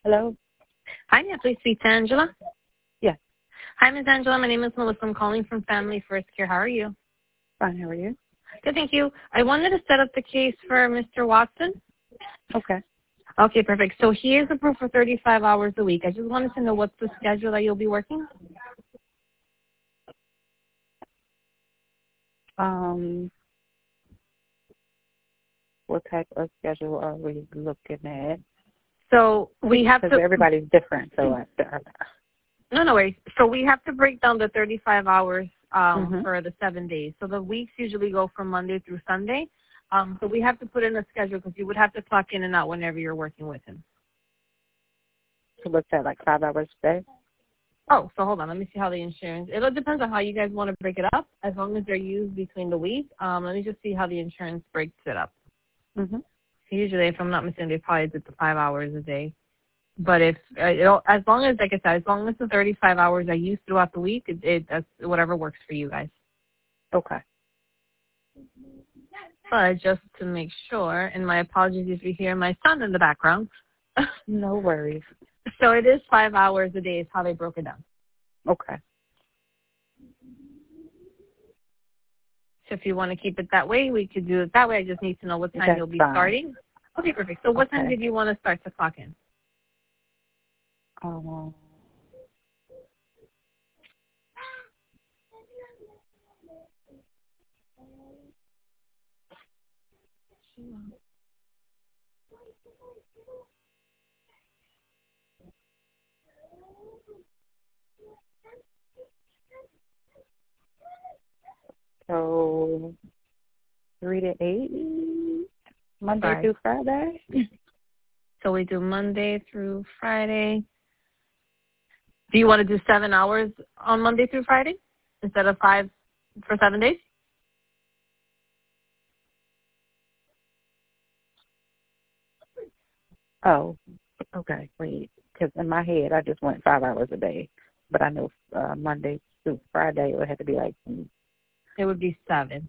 Hello? Hi, may I please speak to Angela? Yes. Hi, Ms. Angela. My name is Melissa. I'm calling from Family First Care. How are you? Fine, how are you? Good, thank you. I wanted to set up the case for Mr. Watson. Okay. Okay, perfect. So he is approved for 35 hours a week. I just wanted to know what's the schedule that you'll be working? What type of schedule are we looking at? So we have to... Because everybody's different, so No worries. So we have to break down the 35 hours for the 7 days. So the weeks usually go from Monday through Sunday. So we have to put in a schedule because you would have to clock in and out whenever you're working with him. So what's that, like 5 hours a day? Oh, so hold on. Let me see how the insurance... It depends on how you guys want to break it up. As long as they're used between the week. Let me just see how the insurance breaks it up. Usually, if I'm not mistaken, they probably did the 5 hours a day. But if as long as, like I said, as long as the 35 hours are used throughout the week, that's whatever works for you guys. Okay. But just to make sure, and my apologies if you hear my son in the background. No worries. So it is 5 hours a day is how they broke it down. Okay. So if you want to keep it that way, we could do it that way. I just need to know what time you'll be starting. Okay, perfect. So what time did you want to start to clock in? So 3 to 8, Monday through Friday? So we do Monday through Friday. Do you want to do 7 hours on Monday through Friday instead of 5 for 7 days? Oh, okay. Wait, because in my head I just went 5 hours a day, but I know Monday through Friday it would have to be like. It would be 7.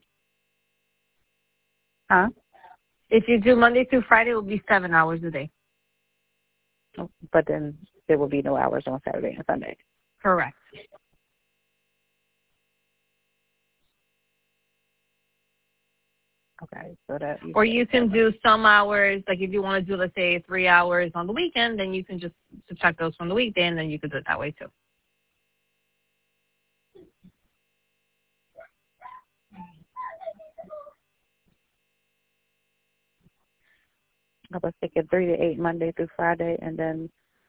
Huh? If you do Monday through Friday, it would be 7 hours a day. But then there will be no hours on Saturday and Sunday. Correct. Okay, so that. Or you can do some hours, like if you want to do, let's say, 3 hours on the weekend, then you can just subtract those from the weekday, and then you could do it that way too. I was thinking 3 to 8 Monday through Friday, and then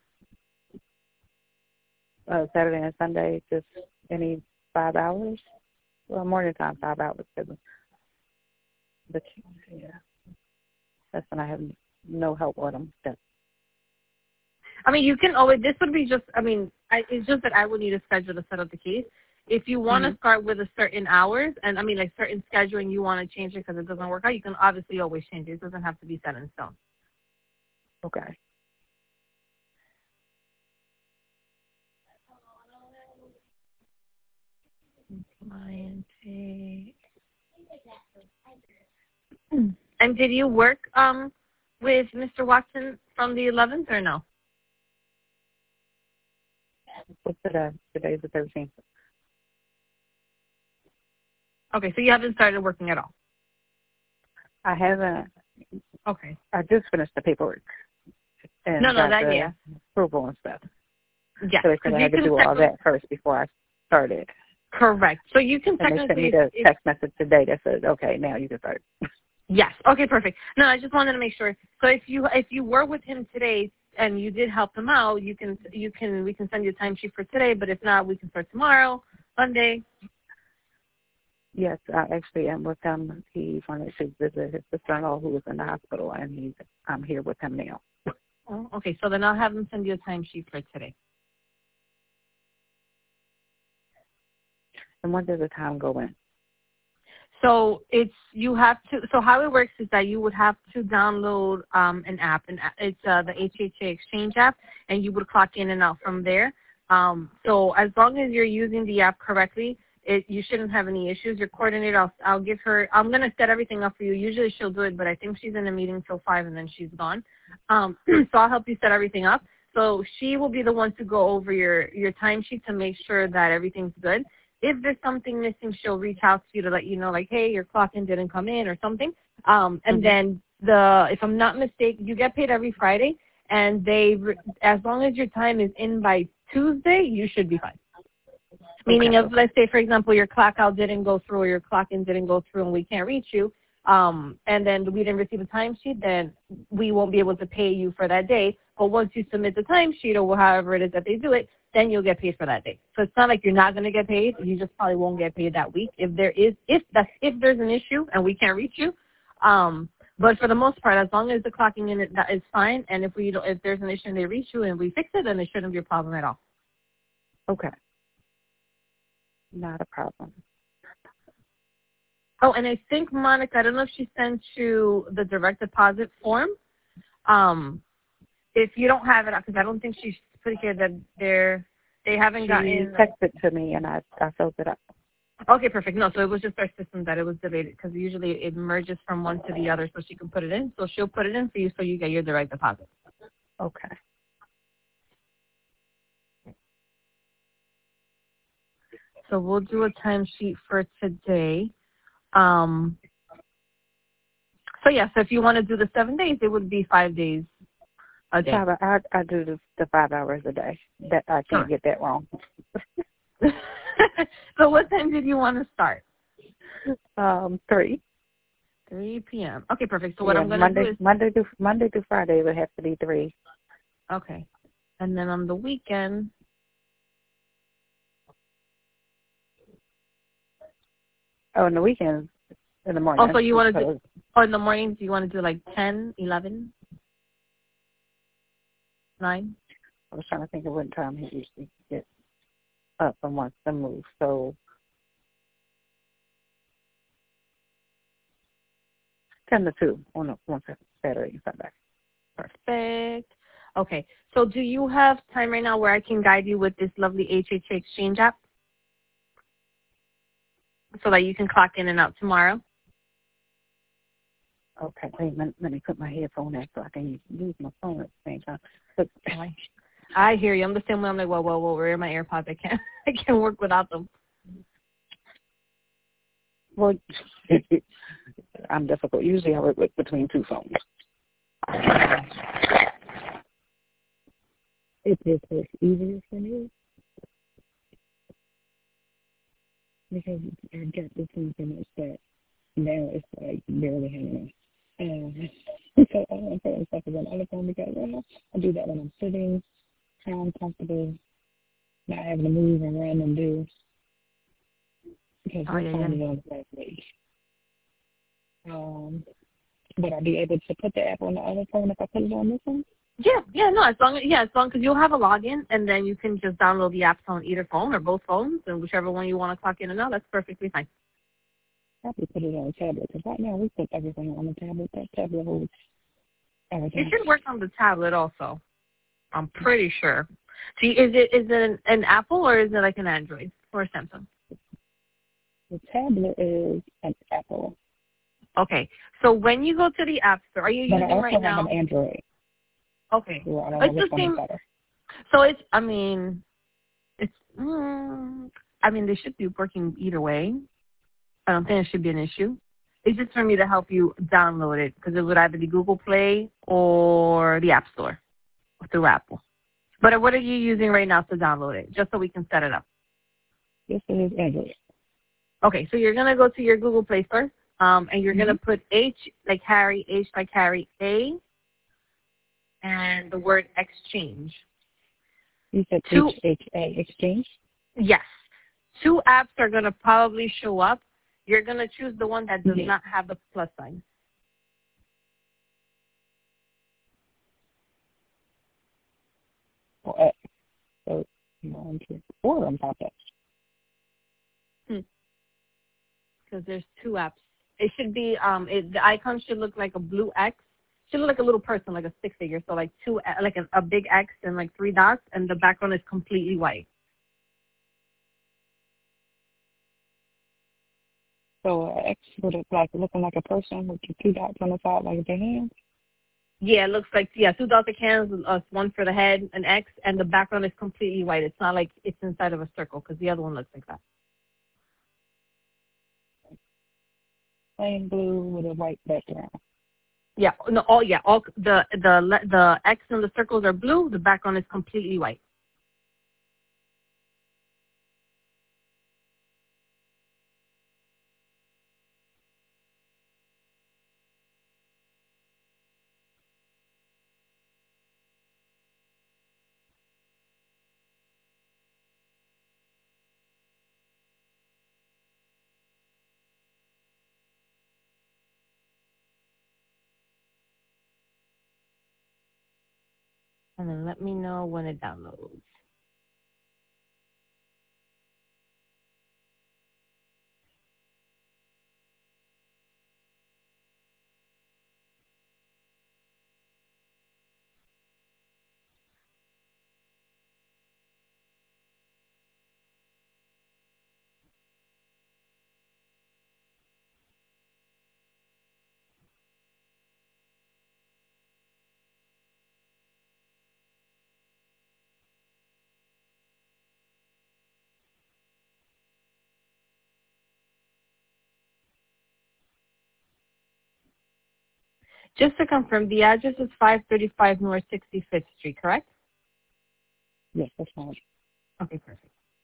Saturday and Sunday just any 5 hours. Well, morning time 5 hours. But yeah, that's when I have no help with them. I mean, you can always, this would be just, I mean, it's just that I would need a schedule to set up the case. If you want to start with a certain hours, and I mean, like certain scheduling, you want to change it because it doesn't work out, you can obviously always change it. It doesn't have to be set in stone. Okay. And did you work with Mr. Watson from the 11th or no? What's today? Today's the 13th. Okay, so you haven't started working at all. I haven't. Okay. I just finished the paperwork. And yeah. approval and stuff. Yeah. So they said I had to do all that first before I started. Correct. So you can and technically... they sent me the text message today that said, okay, now you can start. Yes. Okay, perfect. No, I just wanted to make sure. So if you were with him today and you did help him out, we can send you a timesheet for today, but if not, we can start tomorrow, Monday. Yes, I actually am with him. He wanted to visit his sister-in-law who was in the hospital, and I'm here with him now. Oh, okay, so then I'll have him send you a timesheet for today. And when does the time go in? So so how it works is that you would have to download an app, and it's the HHA Exchange app, and you would clock in and out from there. So as long as you're using the app correctly, you shouldn't have any issues. Your coordinator, I'll give her, I'm going to set everything up for you. Usually she'll do it, but I think she's in a meeting till 5 and then she's gone. So I'll help you set everything up. So she will be the one to go over your timesheet to make sure that everything's good. If there's something missing, she'll reach out to you to let you know, like, hey, your clock-in didn't come in or something. And then if I'm not mistaken, you get paid every Friday, and as long as your time is in by Tuesday, you should be fine. Meaning if, let's say, for example, your clock out didn't go through or your clock-in didn't go through and we can't reach you, and then we didn't receive a timesheet, then we won't be able to pay you for that day. But once you submit the timesheet or however it is that they do it, then you'll get paid for that day. So it's not like you're not going to get paid. You just probably won't get paid that week if there's an issue and we can't reach you. But for the most part, as long as the clocking in that is fine, and if there's an issue and they reach you and we fix it, then it shouldn't be a problem at all. Okay. Not a problem. Oh, and I think, Monica, I don't know if she sent you the direct deposit form. If you don't have it, because I don't think she's pretty clear that they haven't gotten. She texted to me and I filled it up. Okay, perfect. No, so it was just our system that it was delayed because usually it merges from one to the other so she can put it in. So she'll put it in for you so you get your direct deposit. Okay. So we'll do a timesheet for today. So if you want to do the 7 days, it would be 5 days a day. I do the 5 hours a day. That I can't get that wrong. So what time did you want to start? 3. 3 p.m. Okay, perfect. So what I'm going to do is Monday to Friday would have to be 3. Okay. And then on the weekend. Oh, in the weekends, in the morning. Also, you want to do, or in the mornings, you want to do like 10, 11, 9? I was trying to think of what time he usually gets up and wants to move. So 10 to 2 on Saturday and Sunday. Perfect. Okay. So do you have time right now where I can guide you with this lovely HHA Exchange app so that you can clock in and out tomorrow? Okay. Wait, let me put my headphone in so I can use my phone at the same time. I hear you. I'm the same way. I'm like, whoa, where are my AirPods? I can't work without them. Well, I'm difficult. Usually I work between 2 phones. It's easier for me because I got this thing so much that now it's like barely hanging on. So I don't put myself on other phone because I do that when I'm sitting, how I'm comfortable, not having to move and run and do. Because my phone is on the last page. Would I be able to put the app on the other phone if I put it on this one? Yeah, no, as long because you'll have a login and then you can just download the apps on either phone or both phones and whichever one you want to clock in and out, that's perfectly fine. Probably put it on a tablet because right now we put everything on the tablet. That tablet holds everything. It should work on the tablet also. I'm pretty sure. See, is it an Apple or is it like an Android or a Samsung? The tablet is an Apple. Okay, so when you go to the App Store, are you using right now? But I also have an Android. Okay. So I don't know which one is better. So they should be working either way. I don't think it should be an issue. It's just for me to help you download it because it would either be Google Play or the App Store through Apple. But what are you using right now to download it, just so we can set it up? This is Android. Okay, so you're going to go to your Google Play Store, and you're going to put H like Harry, H like Harry, A, and the word exchange. You said HHA, exchange? Yes. 2 apps are going to probably show up. You're going to choose the one that does not have the plus sign. So 1, 2, 4 on top of that. Because there's 2 apps. It should be, the icon should look like a blue X. Should look like a little person, like a stick figure. So like a big X and like 3 dots, and the background is completely white. So X would have like looking like a person with 2 dots on the side, like their hands. Yeah, it looks like, yeah, two dotted cans, one for the head, an X, and the background is completely white. It's not like it's inside of a circle because the other one looks like that. Plain blue with a white background. Yeah, no, all the X and the circles are blue. The background is completely white. And then let me know when it downloads. Just to confirm, the address is 535 North 65th Street, correct? Yes, that's fine. Okay, perfect.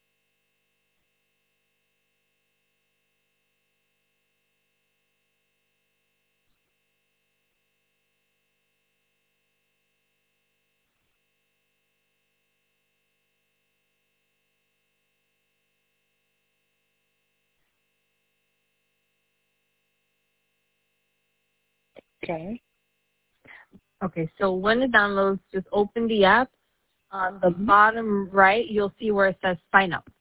Okay. Okay, so when it downloads, just open the app. On the bottom right, you'll see where it says sign up.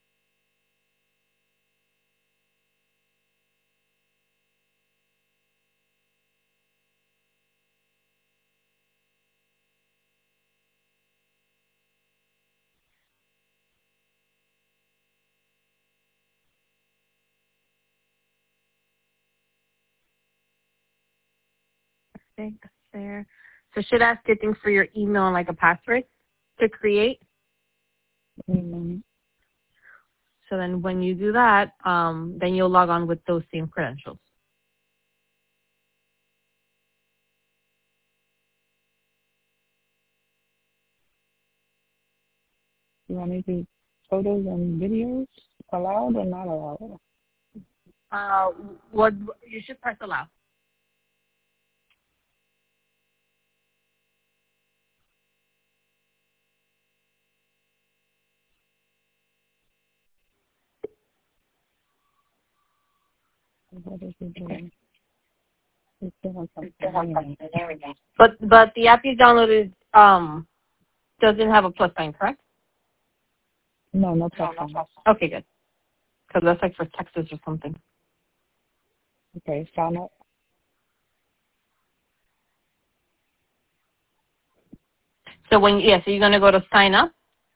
I think that's there. So should ask you things for your email and like a password to create. Mm-hmm. So then when you do that, then you'll log on with those same credentials. You want me to do photos and videos allowed or not allowed? What you should press allow. What is it doing? It's doing something. But the app you downloaded doesn't have a plus sign, correct? No, no problem. Okay, good. Because that's like for Texas or something. Okay, sign up. So so you're gonna go to sign up,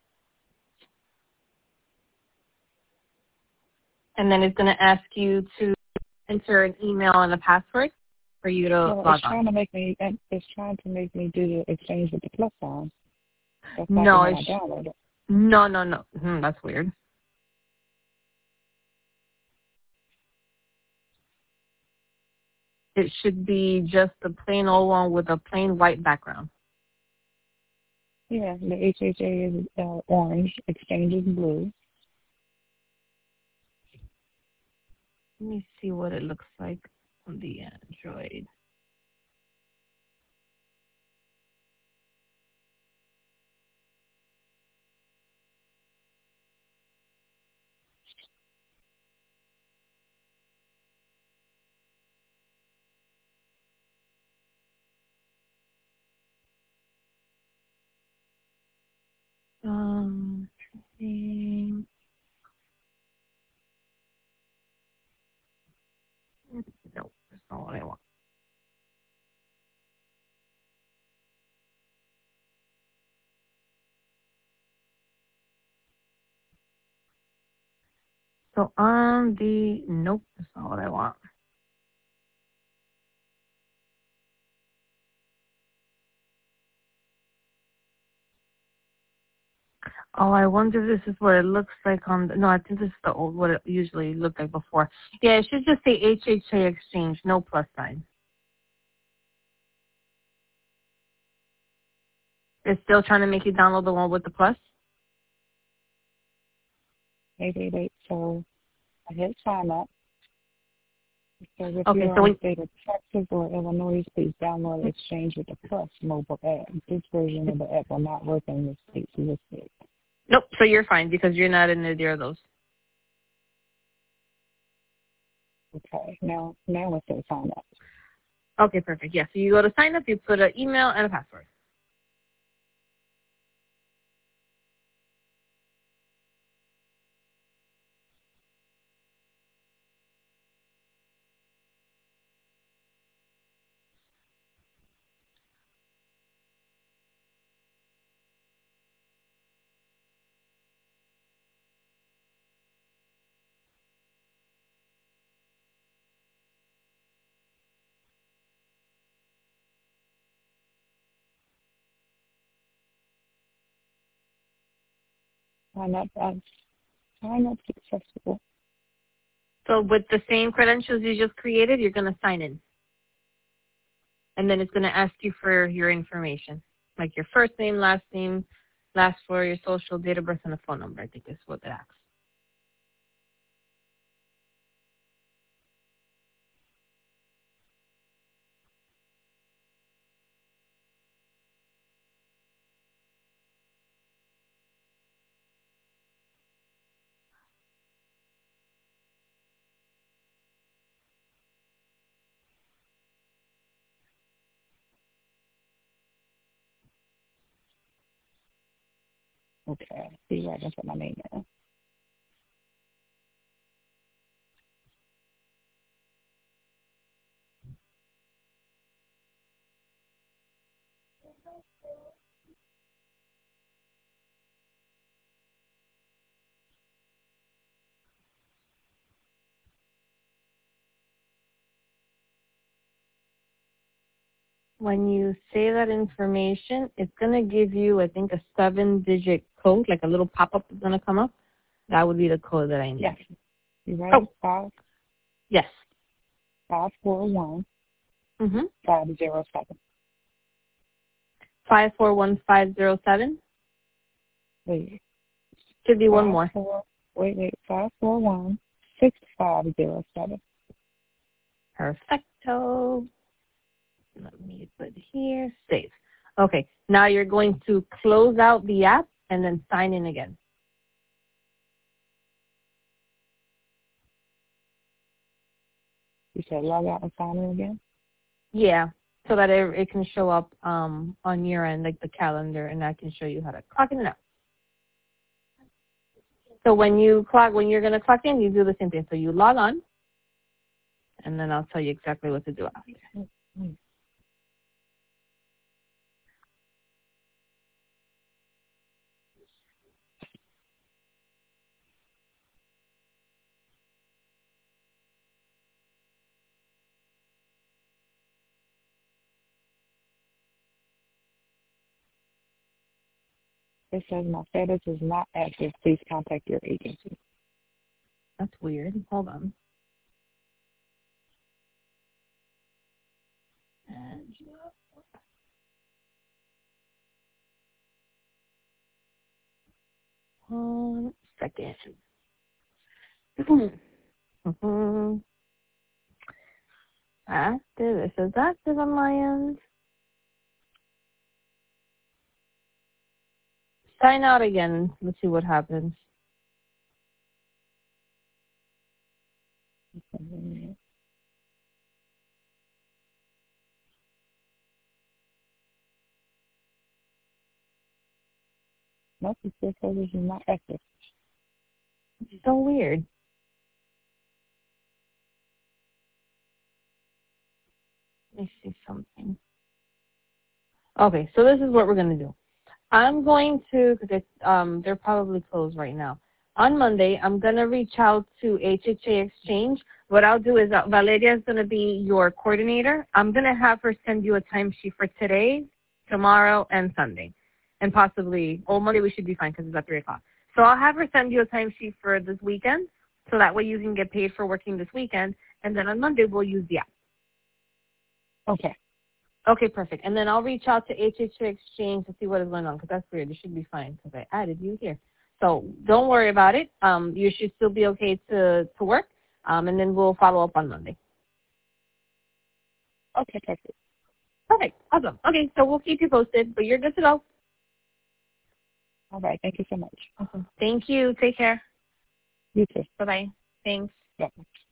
and then it's gonna ask you to enter an email and a password for you to Well, log it's on. trying to make me. It's trying to make me do the exchange with the plus sign. That's not No, the one I downloaded. no. That's weird. It should be just a plain old one with a plain white background. Yeah, the HHA is orange, exchange is blue. Let me see what it looks like on the Android. Um, name. No, that's not what I want. So on the nope, that's not what I want. Oh, I wonder if this is what it looks like on the, no, I think this is the old, what it usually looked like before. Yeah, it should just say HHA Exchange, no plus sign. It's still trying to make you download the one with the plus? 888. So I hit sign up. So if Okay, you're so in when, the state of Texas or Illinois, please download Exchange with the Plus mobile app. This version of the app will not work in the states listed. nope, so you're fine because you're not in either of those. Okay, now it says sign up. Okay, perfect. Yeah, so you go to sign up, you put an email and a password. Sign up successful. So with the same credentials you just created, you're going to sign in. And then it's going to ask you for your information, like your first name, last four, your social, date of birth, and a phone number. I think is what it asks. Okay, see where I can put my name in. When you say that information, it's going to give you, I think, a 7-digit code, like a little pop-up is going to come up. That would be the code that I need. Yes. You ready? Oh. Yes. 541 Mm-hmm. 507. 541507. Wait. Should be one more. 541 6507. Perfecto. Let me put here, save. Okay, now you're going to close out the app and then sign in again. You said log out and sign in again? Yeah, so that it can show up on your end, like the calendar, and I can show you how to clock in and out. So when you're going to clock in, you do the same thing. So you log on, and then I'll tell you exactly what to do after. It says my status is not active. Please contact your agency. That's weird. Hold on. And 1 second. Active. It says active on my end. Sign out again. Let's see what happens. Nope, it still says it's not active. It's so weird. Let me see something. Okay, so this is what we're going to do. I'm going to, because they're probably closed right now. On Monday, I'm going to reach out to HHA Exchange. What I'll do is Valeria is going to be your coordinator. I'm going to have her send you a timesheet for today, tomorrow, and Sunday. and possibly, Monday we should be fine because it's at 3 o'clock. So I'll have her send you a timesheet for this weekend, so that way you can get paid for working this weekend, and then on Monday we'll use the app. Okay. Okay, perfect. And then I'll reach out to HHA Exchange to see what is going on, because that's weird. It should be fine because I added you here. So don't worry about it. You should still be okay to work, and then we'll follow up on Monday. Okay, perfect. Perfect. Awesome. Okay, so we'll keep you posted, but you're good to go. All right. Thank you so much. Awesome. Thank you. Take care. You too. Bye-bye. Thanks. Bye.